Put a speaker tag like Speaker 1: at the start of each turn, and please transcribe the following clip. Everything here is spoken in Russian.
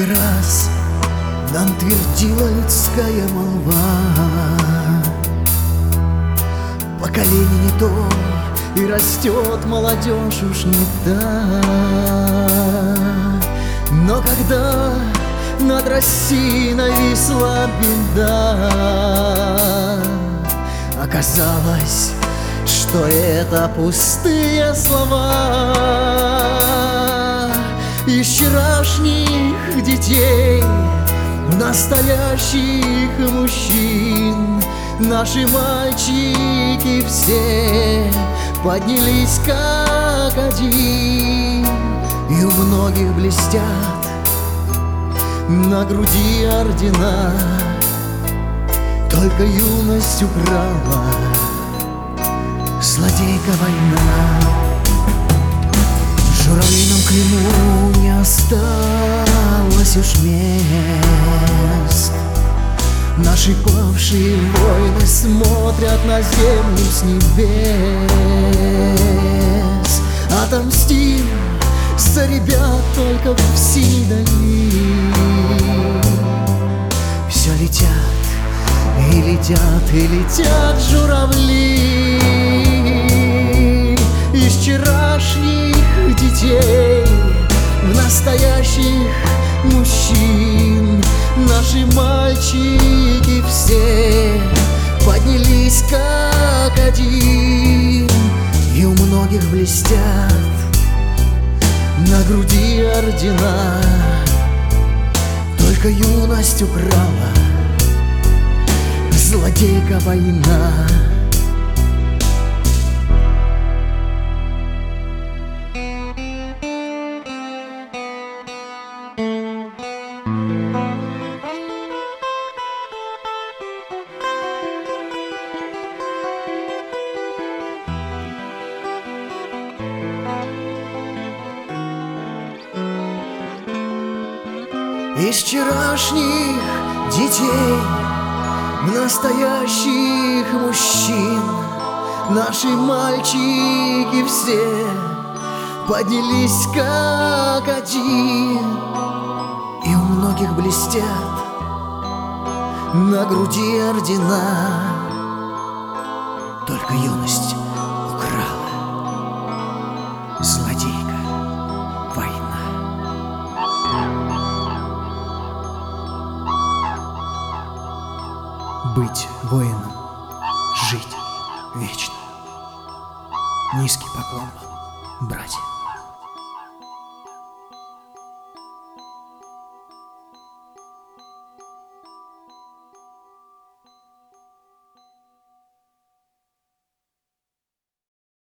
Speaker 1: Сколько раз нам твердила людская молва: поколение не то, и растет молодежь уж не та. Но когда над Россией нависла беда, оказалось, что это пустые слова. Из вчерашних детей, настоящих мужчин, наши мальчики все поднялись как один, и у многих блестят на груди ордена. Только юность украла злодейка война. В журавлином Крыму не осталось уж мест. Наши павшие воины смотрят на землю с небес. Отомстим за ребят только в синей дали. Все летят и летят, и летят журавли. Из вчерашних детей в настоящих мужчин наши мальчики все поднялись как один, и у многих блестят на груди ордена. Только юность украла злодейка война. Из вчерашних детей в настоящих мужчин наши мальчики все поднялись как один, и у многих блестят на груди ордена. Только юность украла злодейка война. Быть воином, жить вечно. Низкий поклон вам, братья.